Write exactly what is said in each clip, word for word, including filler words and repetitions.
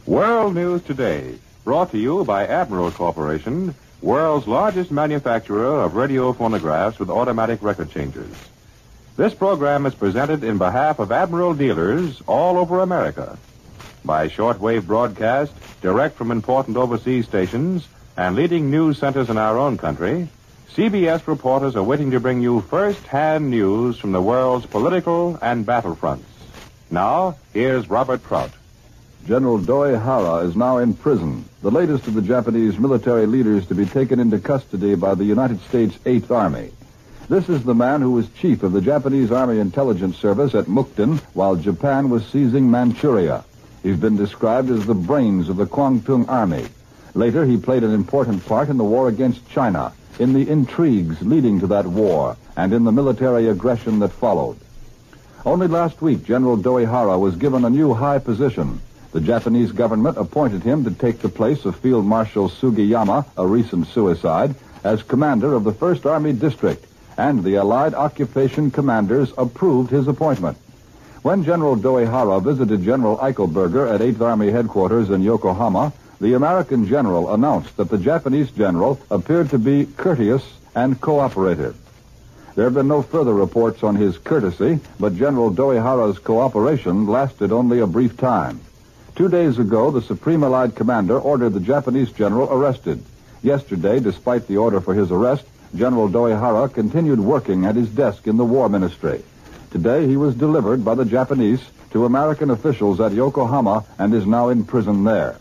World News Today, brought to you by Admiral Corporation, world's largest manufacturer of radio phonographs with automatic record changers. This program is presented in behalf of Admiral dealers all over America. By shortwave broadcast, direct from important overseas stations and leading news centers in our own country, C B S reporters are waiting to bring you first-hand news from the world's political and battlefronts. Now, here's Robert Trout. General Doi Hara is now in prison, the latest of the Japanese military leaders to be taken into custody by the United States Eighth Army. This is the man who was chief of the Japanese Army Intelligence Service at Mukden while Japan was seizing Manchuria. He's been described as the brains of the Kwangtung Army. Later, he played an important part in the war against China, in the intrigues leading to that war, and in the military aggression that followed. Only last week, General Doi Hara was given a new high position. The Japanese government appointed him to take the place of Field Marshal Sugiyama, a recent suicide, as commander of the First Army District, and the Allied occupation commanders approved his appointment. When General Doi Hara visited General Eichelberger at Eighth Army headquarters in Yokohama, the American general announced that the Japanese general appeared to be courteous and cooperative. There have been no further reports on his courtesy, but General Doi Hara's cooperation lasted only a brief time. Two days ago, the Supreme Allied Commander ordered the Japanese general arrested. Yesterday, despite the order for his arrest, General Doi Hara continued working at his desk in the War Ministry. Today, he was delivered by the Japanese to American officials at Yokohama and is now in prison there.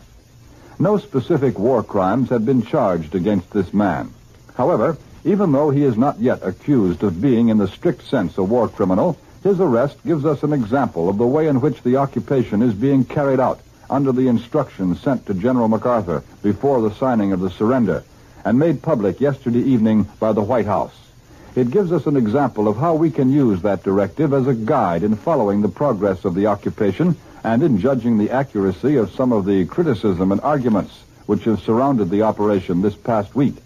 No specific war crimes have been charged against this man. However, even though he is not yet accused of being in the strict sense a war criminal, his arrest gives us an example of the way in which the occupation is being carried out under the instructions sent to General MacArthur before the signing of the surrender and made public yesterday evening by the White House. It gives us an example of how we can use that directive as a guide in following the progress of the occupation and in judging the accuracy of some of the criticism and arguments which have surrounded the operation this past week.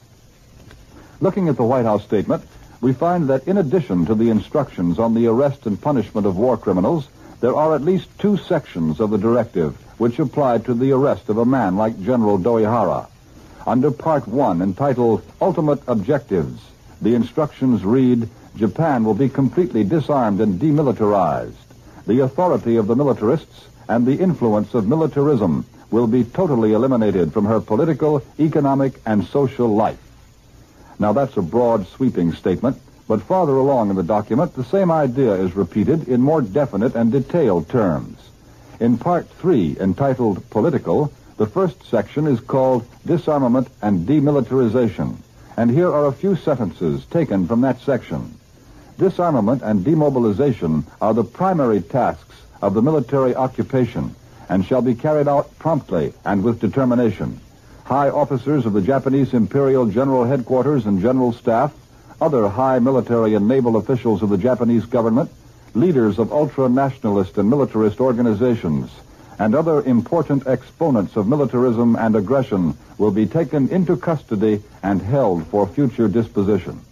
Looking at the White House statement, we find that in addition to the instructions on the arrest and punishment of war criminals, there are at least two sections of the directive which apply to the arrest of a man like General Doi Hara. Under Part one, entitled Ultimate Objectives, the instructions read, Japan will be completely disarmed and demilitarized. The authority of the militarists and the influence of militarism will be totally eliminated from her political, economic, and social life. Now, that's a broad, sweeping statement, but farther along in the document, the same idea is repeated in more definite and detailed terms. In Part three, entitled Political, the first section is called Disarmament and Demilitarization, and here are a few sentences taken from that section. Disarmament and demobilization are the primary tasks of the military occupation and shall be carried out promptly and with determination. High officers of the Japanese Imperial General Headquarters and General Staff, other high military and naval officials of the Japanese government, leaders of ultra-nationalist and militarist organizations, and other important exponents of militarism and aggression will be taken into custody and held for future disposition.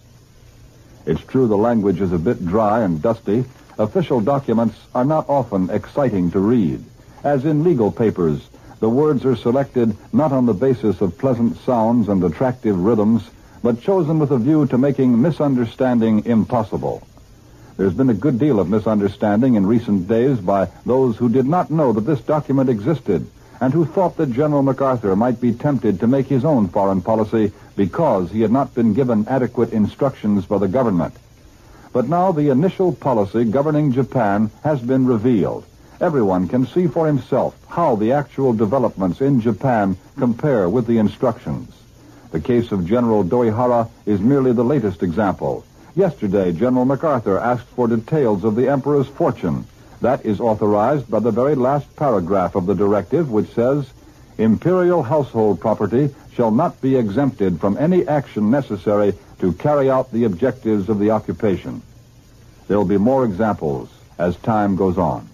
It's true the language is a bit dry and dusty. Official documents are not often exciting to read. As in legal papers, the words are selected not on the basis of pleasant sounds and attractive rhythms, but chosen with a view to making misunderstanding impossible. There's been a good deal of misunderstanding in recent days by those who did not know that this document existed and who thought that General MacArthur might be tempted to make his own foreign policy because he had not been given adequate instructions by the government. But now the initial policy governing Japan has been revealed. Everyone can see for himself how the actual developments in Japan compare with the instructions. The case of General Doi Hara is merely the latest example. Yesterday, General MacArthur asked for details of the Emperor's fortune. That is authorized by the very last paragraph of the directive, which says, Imperial household property shall not be exempted from any action necessary to carry out the objectives of the occupation. There will be more examples as time goes on.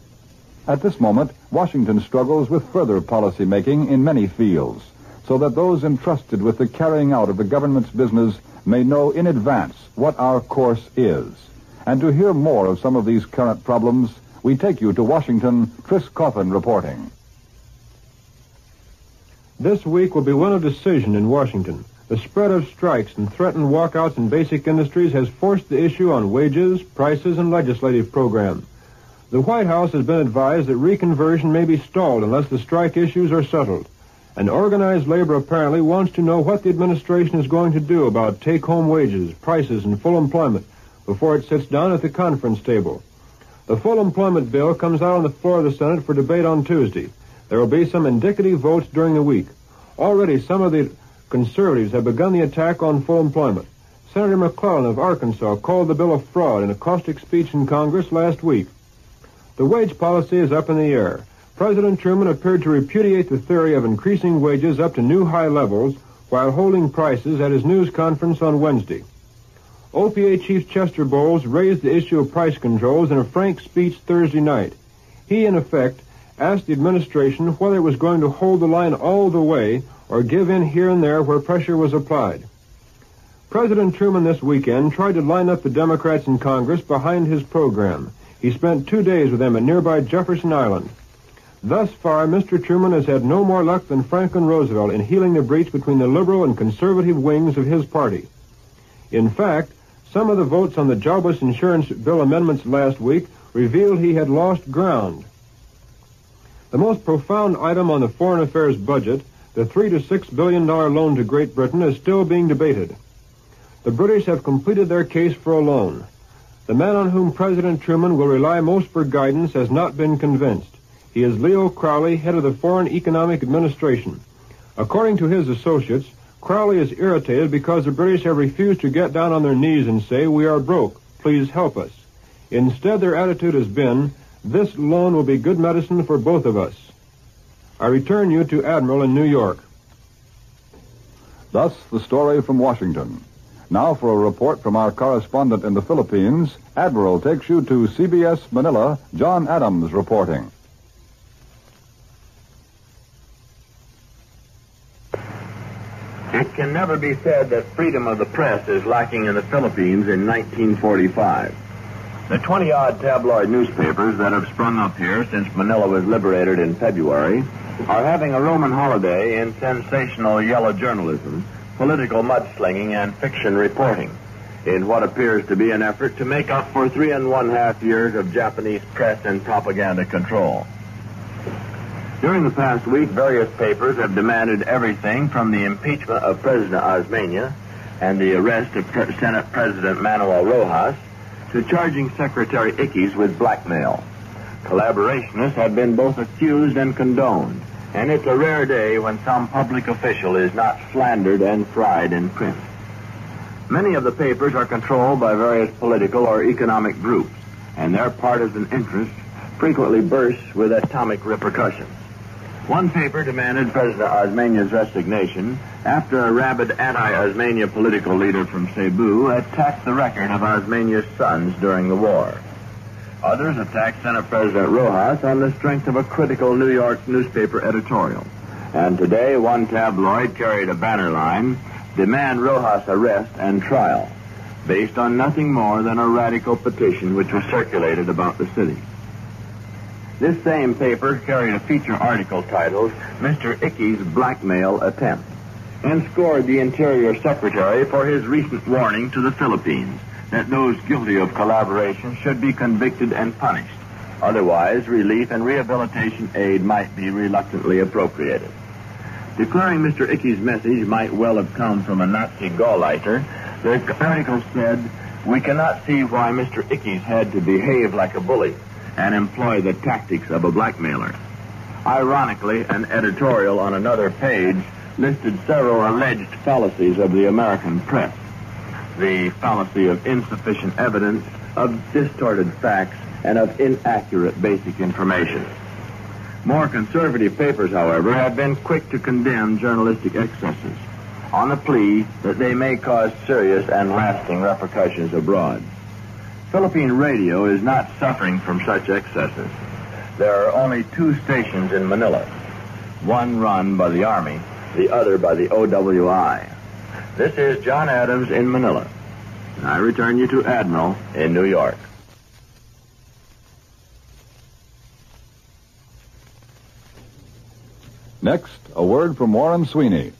At this moment, Washington struggles with further policy making in many fields, so that those entrusted with the carrying out of the government's business may know in advance what our course is. And to hear more of some of these current problems, we take you to Washington, Tris Coffin reporting. This week will be one of decision in Washington. The spread of strikes and threatened walkouts in basic industries has forced the issue on wages, prices, and legislative program. The White House has been advised that reconversion may be stalled unless the strike issues are settled. And organized labor apparently wants to know what the administration is going to do about take-home wages, prices, and full employment before it sits down at the conference table. The full employment bill comes out on the floor of the Senate for debate on Tuesday. There will be some indicative votes during the week. Already some of the conservatives have begun the attack on full employment. Senator McClellan of Arkansas called the bill a fraud in a caustic speech in Congress last week. The wage policy is up in the air. President Truman appeared to repudiate the theory of increasing wages up to new high levels while holding prices at his news conference on Wednesday. O P A Chief Chester Bowles raised the issue of price controls in a frank speech Thursday night. He, in effect, asked the administration whether it was going to hold the line all the way or give in here and there where pressure was applied. President Truman this weekend tried to line up the Democrats in Congress behind his program. He spent two days with them at nearby Jefferson Island. Thus far, Mister Truman has had no more luck than Franklin Roosevelt in healing the breach between the liberal and conservative wings of his party. In fact, some of the votes on the jobless insurance bill amendments last week revealed he had lost ground. The most profound item on the foreign affairs budget, the three to six billion dollar loan to Great Britain, is still being debated. The British have completed their case for a loan. The man on whom President Truman will rely most for guidance has not been convinced. He is Leo Crowley, head of the Foreign Economic Administration. According to his associates, Crowley is irritated because the British have refused to get down on their knees and say, "We are broke, please help us." Instead, their attitude has been, "This loan will be good medicine for both of us." I return you to Admiral in New York. Thus, the story from Washington. Now for a report from our correspondent in the Philippines. Admiral takes you to C B S Manila. John Adams reporting. It can never be said that freedom of the press is lacking in the Philippines in nineteen forty-five. The twenty-odd tabloid newspapers that have sprung up here since Manila was liberated in February are having a Roman holiday in sensational yellow journalism, political mudslinging, and fiction reporting, in what appears to be an effort to make up for three and one-half years of Japanese press and propaganda control. During the past week, various papers have demanded everything from the impeachment of President Osmeña and the arrest of Pre- Senate President Manuel Rojas to charging Secretary Ickes with blackmail. Collaborationists have been both accused and condoned, and it's a rare day when some public official is not slandered and fried in print. Many of the papers are controlled by various political or economic groups, and their partisan interests frequently burst with atomic repercussions. One paper demanded President Osmeña's resignation after a rabid anti-Osmeña political leader from Cebu attacked the record of Osmeña's sons during the war. Others attacked Senate President Rojas on the strength of a critical New York newspaper editorial. And today, one tabloid carried a banner line, "Demand Rojas arrest and trial," based on nothing more than a radical petition which was circulated about the city. This same paper carried a feature article titled, "Mister Ickes' Blackmail Attempt," and scored the Interior Secretary for his recent warning to the Philippines that those guilty of collaboration should be convicted and punished. Otherwise, relief and rehabilitation aid might be reluctantly appropriated. Declaring Mister Ickes' message might well have come from a Nazi Gauleiter, the article said, "We cannot see why Mister Ickes had to behave like a bully and employ the tactics of a blackmailer." Ironically, an editorial on another page listed several alleged fallacies of the American press. The fallacy of insufficient evidence, of distorted facts, and of inaccurate basic information. More conservative papers, however, have been quick to condemn journalistic excesses, on the plea that they may cause serious and lasting repercussions abroad. Philippine radio is not suffering from such excesses. There are only two stations in Manila, one run by the Army, the other by the O W I. This is John Adams in Manila. I return you to Admiral in New York. Next, a word from Warren Sweeney.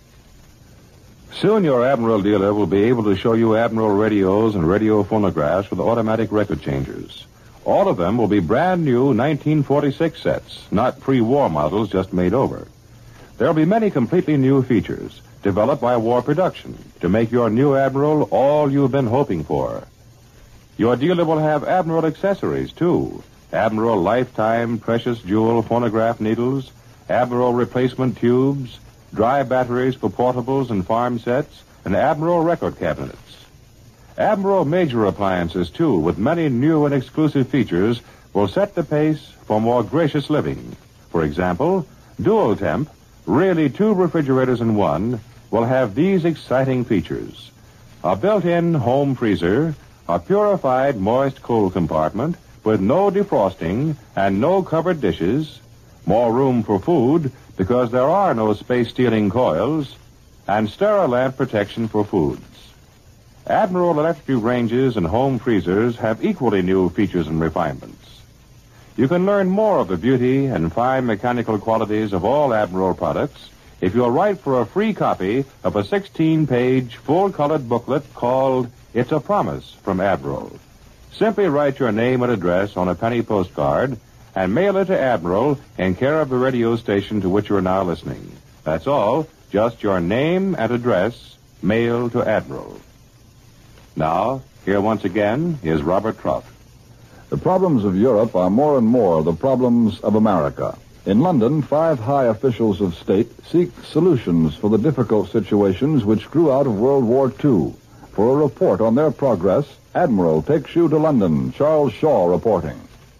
Soon your Admiral dealer will be able to show you Admiral radios and radio phonographs with automatic record changers. All of them will be brand new nineteen forty-six sets, not pre-war models just made over. There will be many completely new features developed by war production to make your new Admiral all you've been hoping for. Your dealer will have Admiral accessories, too. Admiral lifetime precious jewel phonograph needles, Admiral replacement tubes, dry batteries for portables and farm sets, and Admiral record cabinets. Admiral major appliances, too, with many new and exclusive features, will set the pace for more gracious living. For example, Dual Temp, really two refrigerators in one, will have these exciting features. A built-in home freezer, a purified moist cool compartment with no defrosting and no covered dishes, more room for food because there are no space-stealing coils, and Sterilamp protection for foods. Admiral electric ranges and home freezers have equally new features and refinements. You can learn more of the beauty and fine mechanical qualities of all Admiral products if you'll write for a free copy of a sixteen-page, full-colored booklet called It's a Promise from Admiral. Simply write your name and address on a penny postcard and mail it to Admiral in care of the radio station to which you're now listening. That's all. Just your name and address mailed to Admiral. Now, here once again is Robert Trout. The problems of Europe are more and more the problems of America. In London, five high officials of state seek solutions for the difficult situations which grew out of World War Two. For a report on their progress, Admiral takes you to London. Charles Shaw reporting.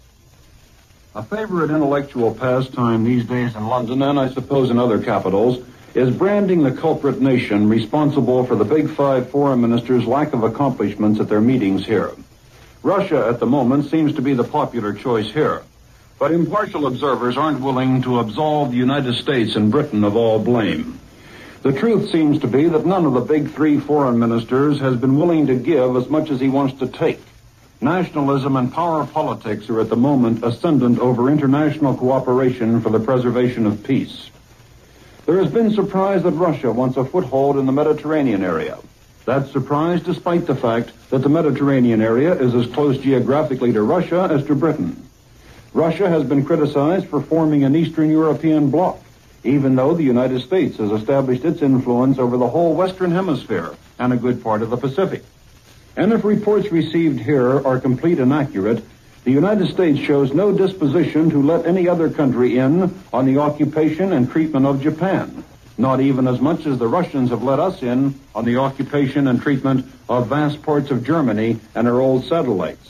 A favorite intellectual pastime these days in London, and I suppose in other capitals, is branding the culprit nation responsible for the Big Five foreign ministers' lack of accomplishments at their meetings here. Russia, at the moment, seems to be the popular choice here. But impartial observers aren't willing to absolve the United States and Britain of all blame. The truth seems to be that none of the big three foreign ministers has been willing to give as much as he wants to take. Nationalism and power politics are at the moment ascendant over international cooperation for the preservation of peace. There has been surprise that Russia wants a foothold in the Mediterranean area. That surprise despite the fact that the Mediterranean area is as close geographically to Russia as to Britain. Russia has been criticized for forming an Eastern European bloc, even though the United States has established its influence over the whole Western Hemisphere and a good part of the Pacific. And if reports received here are complete and accurate, the United States shows no disposition to let any other country in on the occupation and treatment of Japan, not even as much as the Russians have let us in on the occupation and treatment of vast parts of Germany and her old satellites.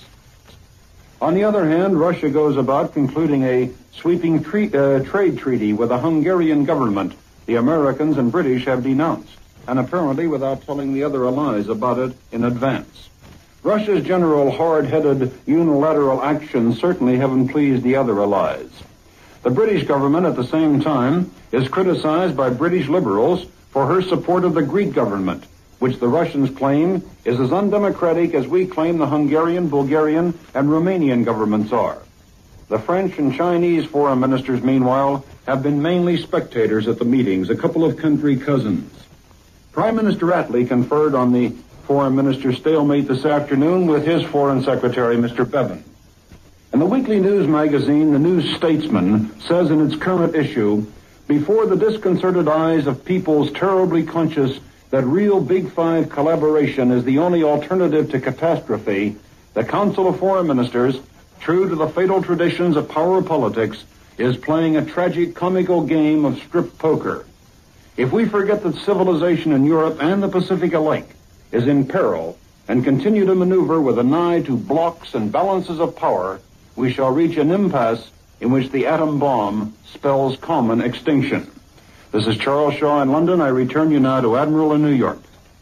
On the other hand, Russia goes about concluding a sweeping tre- uh, trade treaty with the Hungarian government the Americans and British have denounced, and apparently without telling the other allies about it in advance. Russia's general hard-headed unilateral actions certainly haven't pleased the other allies. The British government, at the same time, is criticized by British liberals for her support of the Greek government, which the Russians claim is as undemocratic as we claim the Hungarian, Bulgarian, and Romanian governments are. The French and Chinese foreign ministers, meanwhile, have been mainly spectators at the meetings, a couple of country cousins. Prime Minister Attlee conferred on the foreign minister's stalemate this afternoon with his foreign secretary, Mister Bevan. And the weekly news magazine, The New Statesman, says in its current issue, before the disconcerted eyes of peoples terribly conscious that real Big Five collaboration is the only alternative to catastrophe, the Council of Foreign Ministers, true to the fatal traditions of power politics, is playing a tragic comical game of strip poker. If we forget that civilization in Europe and the Pacific alike is in peril and continue to maneuver with an eye to blocks and balances of power, we shall reach an impasse in which the atom bomb spells common extinction. This is Charles Shaw in London. I return you now to Admiral in New York.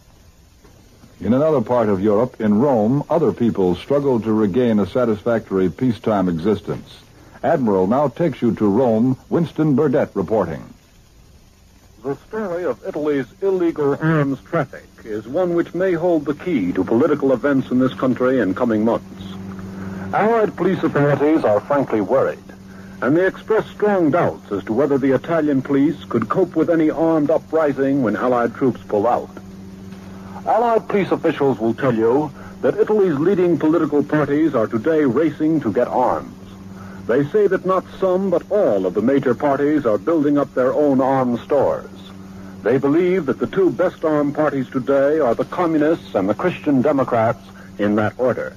In another part of Europe, in Rome, other peoples struggle to regain a satisfactory peacetime existence. Admiral now takes you to Rome. Winston Burdett reporting. The story of Italy's illegal arms traffic is one which may hold the key to political events in this country in coming months. Allied police authorities are frankly worried. and they expressed strong doubts as to whether the Italian police could cope with any armed uprising when Allied troops pull out. Allied police officials will tell you that Italy's leading political parties are today racing to get arms. They say that not some, but all of the major parties are building up their own arms stores. They believe that the two best armed parties today are the Communists and the Christian Democrats in that order.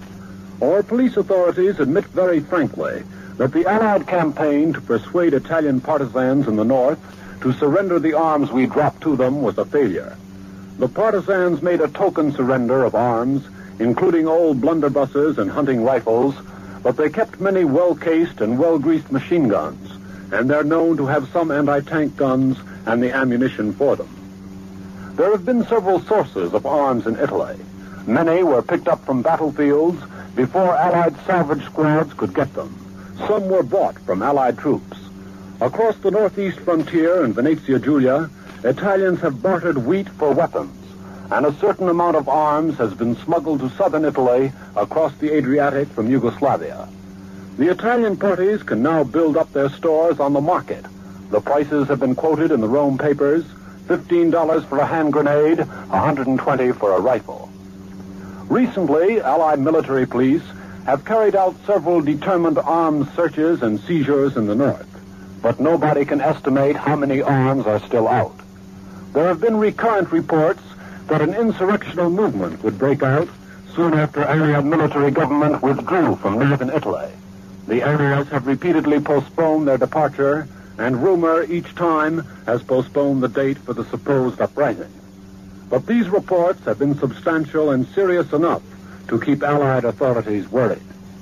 Our police authorities admit very frankly that the Allied campaign to persuade Italian partisans in the north to surrender the arms we dropped to them was a failure. The partisans made a token surrender of arms, including old blunderbusses and hunting rifles, but they kept many well-cased and well-greased machine guns, and they're known to have some anti-tank guns and the ammunition for them. There have been several sources of arms in Italy. Many were picked up from battlefields before Allied salvage squads could get them. Some were bought from Allied troops. Across the northeast frontier in Venezia Giulia, Italians have bartered wheat for weapons, and a certain amount of arms has been smuggled to southern Italy across the Adriatic from Yugoslavia. The Italian parties can now build up their stores on the market. The prices have been quoted in the Rome papers: fifteen dollars for a hand grenade, one hundred twenty dollars for a rifle. Recently, Allied military police have carried out several determined arms searches and seizures in the north, but nobody can estimate how many arms are still out. There have been recurrent reports that an insurrectional movement would break out soon after Allied military government withdrew from northern Italy. The areas have repeatedly postponed their departure, and rumor each time has postponed the date for the supposed uprising. But these reports have been substantial and serious enough to keep Allied authorities worried.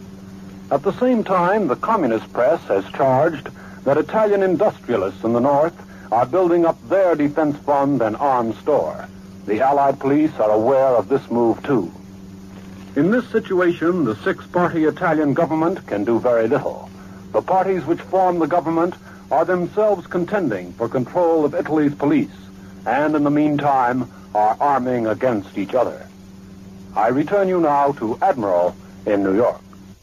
At the same time, the communist press has charged that Italian industrialists in the north are building up their defense fund and arms store. The Allied police are aware of this move, too. In this situation, the six-party Italian government can do very little. The parties which form the government are themselves contending for control of Italy's police, and in the meantime are arming against each other. I return you now to Admiral in New York.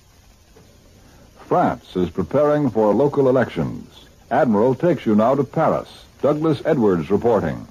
France is preparing for local elections. Admiral takes you now to Paris. Douglas Edwards reporting.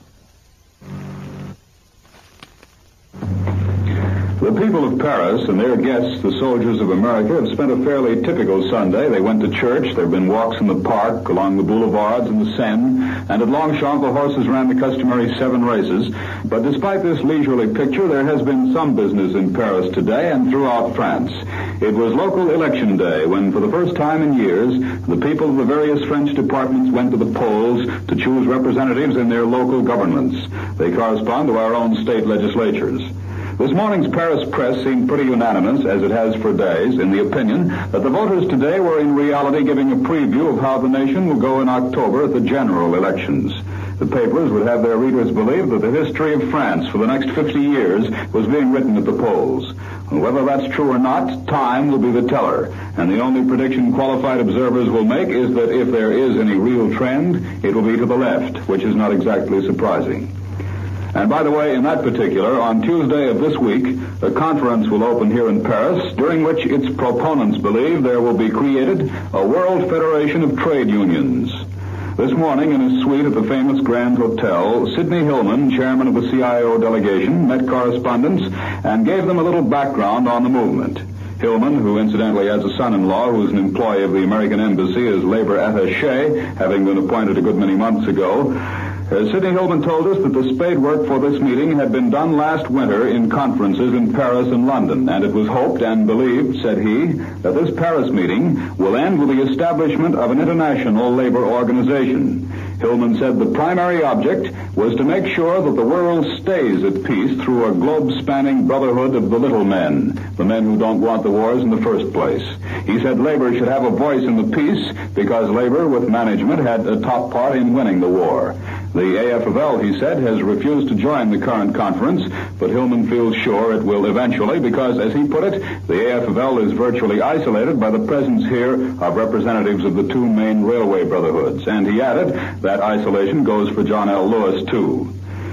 The people of Paris and their guests, the soldiers of America, have spent a fairly typical Sunday. They went to church. There have been walks in the park, along the boulevards and the Seine, and at Longchamp the horses ran the customary seven races. But despite this leisurely picture, there has been some business in Paris today and throughout France. It was local election day when, for the first time in years, the people of the various French departments went to the polls to choose representatives in their local governments. They correspond to our own state legislatures. This morning's Paris press seemed pretty unanimous, as it has for days, in the opinion that the voters today were in reality giving a preview of how the nation will go in October at the general elections. The papers would have their readers believe that the history of France for the next fifty years was being written at the polls. And whether that's true or not, time will be the teller. And the only prediction qualified observers will make is that if there is any real trend, it will be to the left, which is not exactly surprising. And by the way, in that particular, on Tuesday of this week, a conference will open here in Paris, during which its proponents believe there will be created a World Federation of Trade Unions. This morning, in his suite at the famous Grand Hotel, Sidney Hillman, chairman of the C I O delegation, met correspondents and gave them a little background on the movement. Hillman, who incidentally has a son-in-law who is an employee of the American Embassy as labor attaché, having been appointed a good many months ago, Uh, Sidney Hillman told us that the spade work for this meeting had been done last winter in conferences in Paris and London, and it was hoped and believed, said he, that this Paris meeting will end with the establishment of an international labor organization. Hillman said the primary object was to make sure that the world stays at peace through a globe-spanning brotherhood of the little men, the men who don't want the wars in the first place. He said labor should have a voice in the peace because labor with management had a top part in winning the war. The A F L, he said, has refused to join the current conference, but Hillman feels sure it will eventually because, as he put it, the A F L is virtually isolated by the presence here of representatives of the two main railway brotherhoods. And he added that isolation goes for John L. Lewis, too.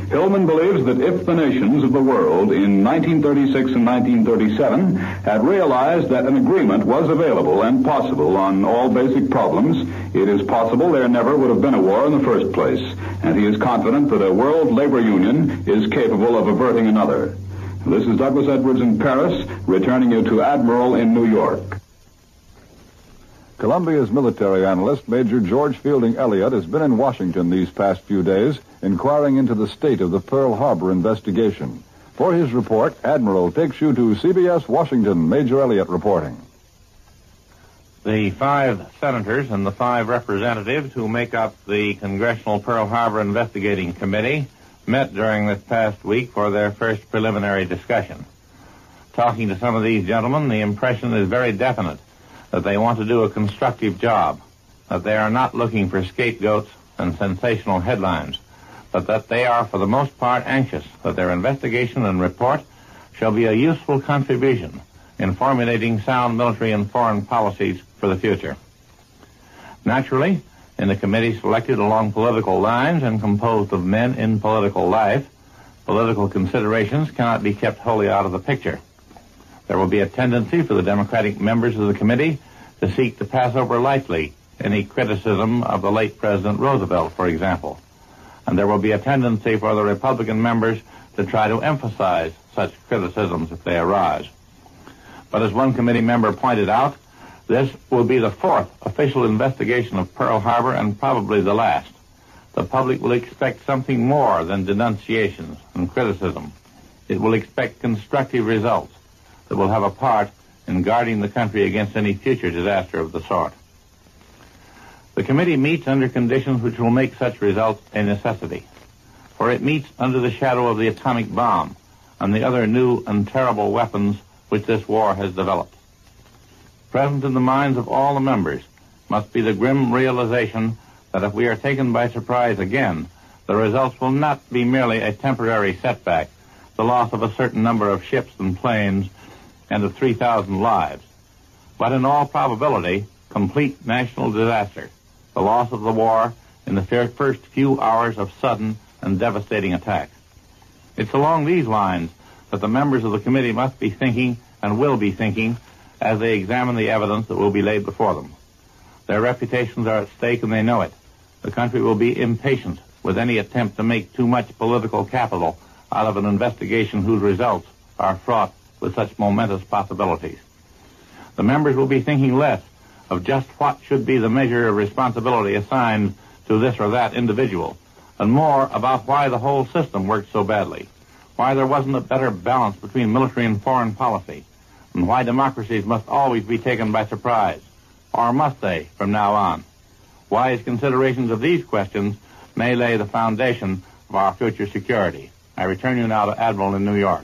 Hillman believes that if the nations of the world in nineteen thirty-six and nineteen thirty-seven had realized that an agreement was available and possible on all basic problems, it is possible there never would have been a war in the first place. And he is confident that a world labor union is capable of averting another. This is Douglas Edwards in Paris, returning you to Admiral in New York. Columbia's military analyst, Major George Fielding Elliott, has been in Washington these past few days, inquiring into the state of the Pearl Harbor investigation. For his report, Admiral takes you to C B S Washington. Major Elliott reporting. The five senators and the five representatives who make up the Congressional Pearl Harbor Investigating Committee met during this past week for their first preliminary discussion. Talking to some of these gentlemen, the impression is very definite that they want to do a constructive job, that they are not looking for scapegoats and sensational headlines, but that they are, for the most part, anxious that their investigation and report shall be a useful contribution in formulating sound military and foreign policies for the future. Naturally, in the committee selected along political lines and composed of men in political life, political considerations cannot be kept wholly out of the picture. There will be a tendency for the Democratic members of the committee to seek to pass over lightly any criticism of the late President Roosevelt, for example. And there will be a tendency for the Republican members to try to emphasize such criticisms if they arise. But as one committee member pointed out, this will be the fourth official investigation of Pearl Harbor and probably the last. The public will expect something more than denunciations and criticism. It will expect constructive results that will have a part in guarding the country against any future disaster of the sort. The committee meets under conditions which will make such results a necessity, for it meets under the shadow of the atomic bomb and the other new and terrible weapons which this war has developed. Present in the minds of all the members must be the grim realization that if we are taken by surprise again, the results will not be merely a temporary setback, the loss of a certain number of ships and planes, and of three thousand lives, but in all probability, complete national disaster, the loss of the war in the first few hours of sudden and devastating attack. It's along these lines that the members of the committee must be thinking and will be thinking as they examine the evidence that will be laid before them. Their reputations are at stake and they know it. The country will be impatient with any attempt to make too much political capital out of an investigation whose results are fraught with such momentous possibilities. The members will be thinking less of just what should be the measure of responsibility assigned to this or that individual, and more about why the whole system worked so badly, why there wasn't a better balance between military and foreign policy, and why democracies must always be taken by surprise, or must they from now on? Wise considerations of these questions may lay the foundation of our future security. I return you now to Admiral in New York.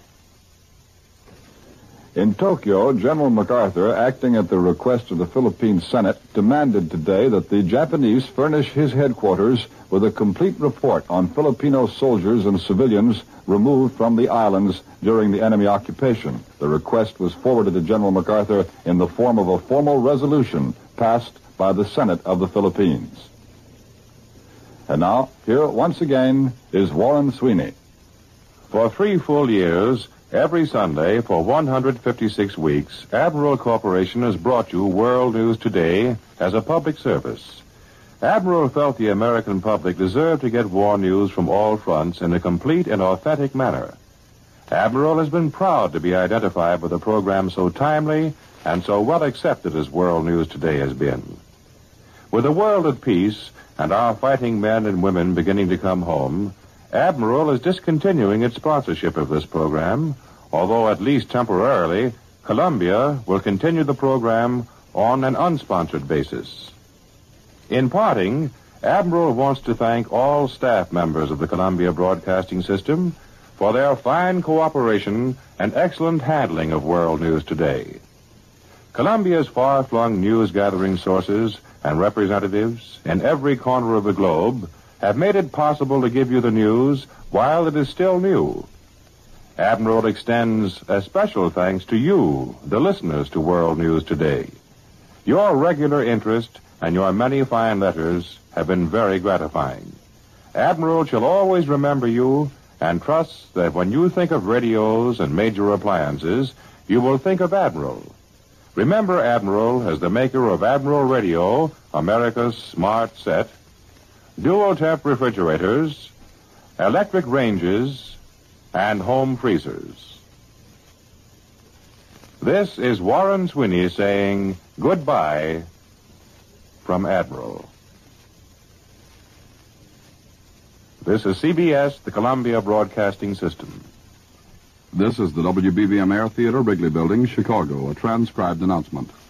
In Tokyo, General MacArthur, acting at the request of the Philippine Senate, demanded today that the Japanese furnish his headquarters with a complete report on Filipino soldiers and civilians removed from the islands during the enemy occupation. The request was forwarded to General MacArthur in the form of a formal resolution passed by the Senate of the Philippines. And now, here once again is Warren Sweeney. For three full years, every Sunday for one hundred fifty-six weeks, Admiral Corporation has brought you World News Today as a public service. Admiral felt the American public deserved to get war news from all fronts in a complete and authentic manner. Admiral has been proud to be identified with a program so timely and so well accepted as World News Today has been. With the world at peace and our fighting men and women beginning to come home, Admiral is discontinuing its sponsorship of this program, although at least temporarily, Columbia will continue the program on an unsponsored basis. In parting, Admiral wants to thank all staff members of the Columbia Broadcasting System for their fine cooperation and excellent handling of World News Today. Columbia's far-flung news-gathering sources and representatives in every corner of the globe have made it possible to give you the news while it is still new. Admiral extends a special thanks to you, the listeners to World News Today. Your regular interest and your many fine letters have been very gratifying. Admiral shall always remember you and trusts that when you think of radios and major appliances, you will think of Admiral. Remember Admiral as the maker of Admiral Radio, America's smart set, dual-temp refrigerators, electric ranges, and home freezers. This is Warren Sweeney saying goodbye from Admiral. This is C B S, the Columbia Broadcasting System. This is the W B B M Air Theater, Wrigley Building, Chicago, a transcribed announcement.